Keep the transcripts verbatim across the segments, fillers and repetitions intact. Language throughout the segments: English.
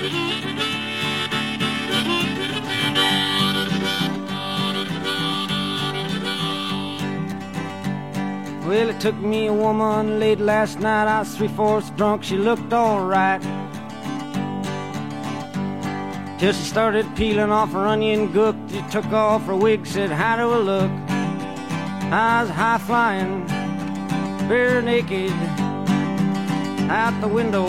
Well, it took me a woman late last night. I was three-fourths drunk. She looked all right till she started peeling off her onion gook. She took off her wig, said, how do I look? I was high-flying, bare naked, out the window.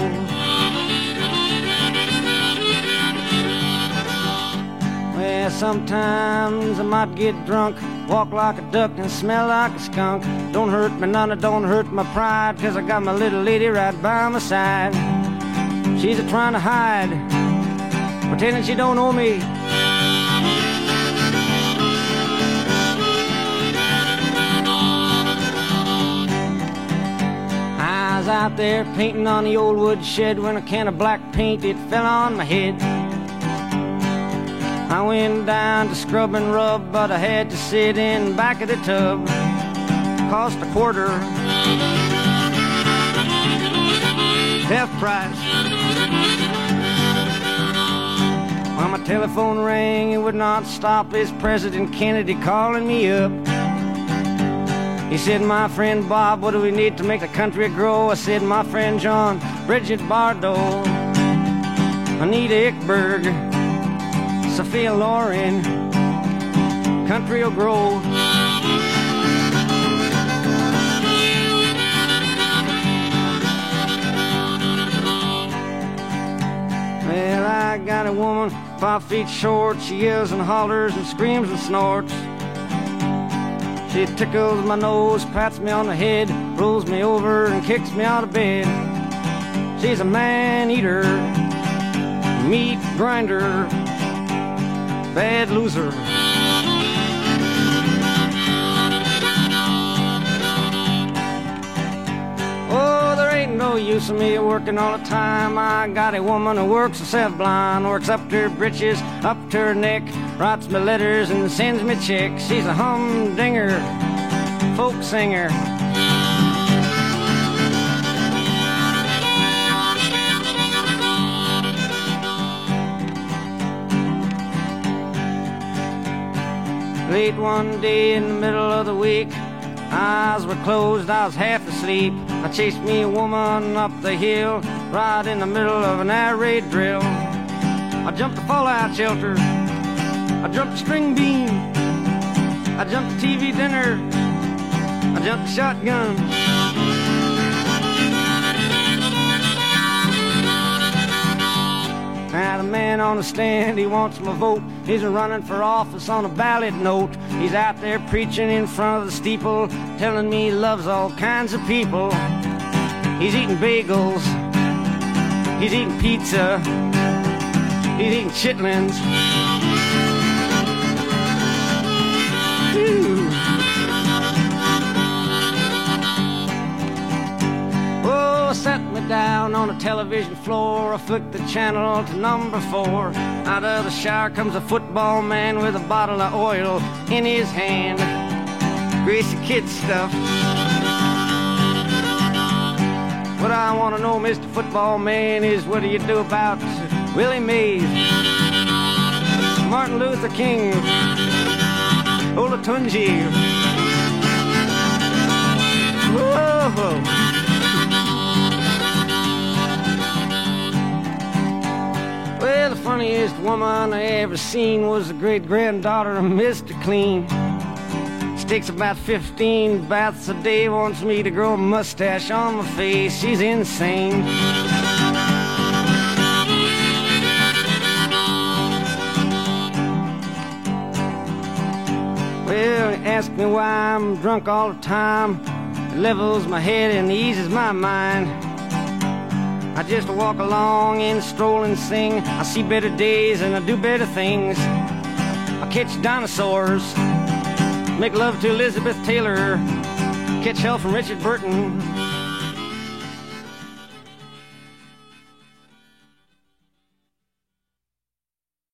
Well, sometimes I might get drunk, walk like a duck and smell like a skunk. Don't hurt me none, it don't hurt my pride, 'cause I got my little lady right by my side. She's a trying to hide, pretending she don't know me. I was out there painting on the old wood shed when a can of black paint, it fell on my head. I went down to scrub and rub, but I had to sit in the back of the tub. Cost a quarter, half price. When my telephone rang, it would not stop. It's President Kennedy calling me up. He said, my friend Bob, what do we need to make the country grow? I said, my friend John, Bridget Bardot, Anita Ekberg, Sophia Loren, country will grow. Well, I got a woman five feet short. She yells and hollers and screams and snorts. She tickles my nose, pats me on the head, rolls me over and kicks me out of bed. She's a man-eater, meat grinder, bad loser. Oh, there ain't no use of me working all the time. I got a woman who works herself blind, works up to her britches, up to her neck, writes me letters and sends me checks. She's a humdinger, folk singer. Late one day in the middle of the week, eyes were closed, I was half asleep. I chased me a woman up the hill, right in the middle of an air raid drill. I jumped a fallout shelter, I jumped a string beam, I jumped a T V dinner, I jumped a shotgun. Now the man on the stand, he wants my vote. He's running for office on a ballot note. He's out there preaching in front of the steeple, telling me he loves all kinds of people. He's eating bagels, he's eating pizza, he's eating chitlins. Ooh. Oh, set me down on a television floor. I flicked the channel to number four. Out of the shower comes a football man with a bottle of oil in his hand. Greasy kid stuff. What I want to know, Mister Football Man, is what do you do about Willie Mays, Martin Luther King, Olatunji? Whoa! Well, the funniest woman I ever seen was the great-granddaughter of Mister Clean. She takes about fifteen baths a day, wants me to grow a mustache on my face. She's insane. Well, he asks me why I'm drunk all the time. It levels my head and eases my mind. I just walk along and stroll and sing. I see better days and I do better things. I catch dinosaurs, make love to Elizabeth Taylor, catch hell from Richard Burton.